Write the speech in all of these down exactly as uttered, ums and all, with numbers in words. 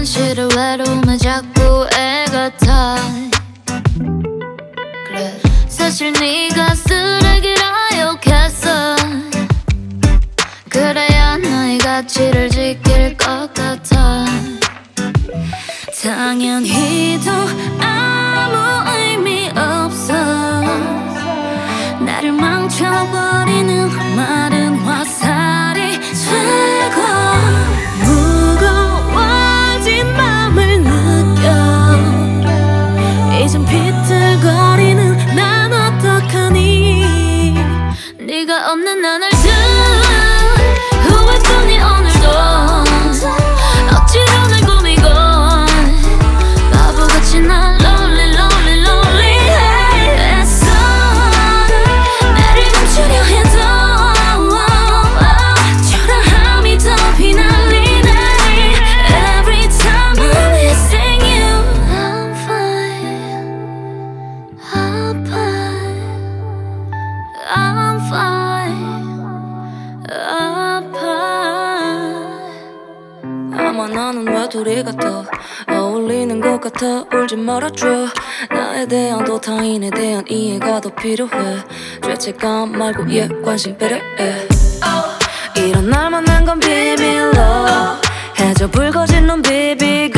현실을 외로움에 자꾸 애가 타. 그래 사실 네가 쓰레기라 욕했어. 그래야 너의 가치를 지킬 것 같아. 당연히도 아무 의미 없어. 나를 망쳐버리는 마른 화살이 최고. 무거워진 맘을 느껴. 이젠 비틀거리는 난 어떡하니. 네가 없는 나날들 후회뿐이 오늘도. 억지로 날 꾸미고 바보같이 날 lonely lonely lonely 했어. 나를 감추려 해도 초라함이 더 휘날리네. Every time I'm missing you. I'm fine, I'm fine, I'm fine, I'm fine. 아마 나는 외톨이 같아. 어울리는 것 같아. 울지 말아줘. 나에 대한 또 타인에 대한 이해가 더 필요해. 죄책감 말고 예 관심 배려해. 이런 날 만난 건 비밀로 해줘. 붉어진 눈 비비고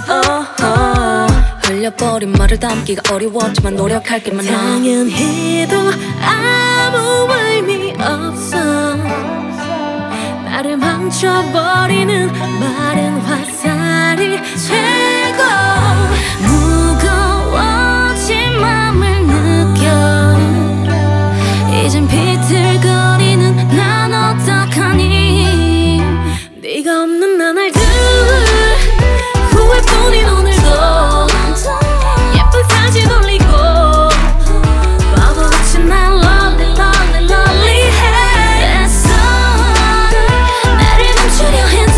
흘려버린 말을 담기가 어려웠지만 노력할게만. 당연히도 아무 의미 없어. 나를 망쳐버리는 마른 화살이 최고. 무거워진 맘을 느껴. 이젠 비틀거리는 난 어떡하니. 네가 없는 나날들 후회뿐인 오늘도. 예쁜 사진 올리고 바보같이 날 lonely lonely lonely 했어. 나를 감추려 해도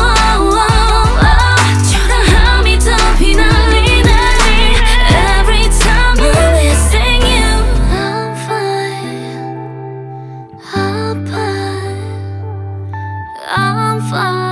초라함이 더 휘날리네. Every time I'm missing you. I'm fine, I'm fine, I'm fine.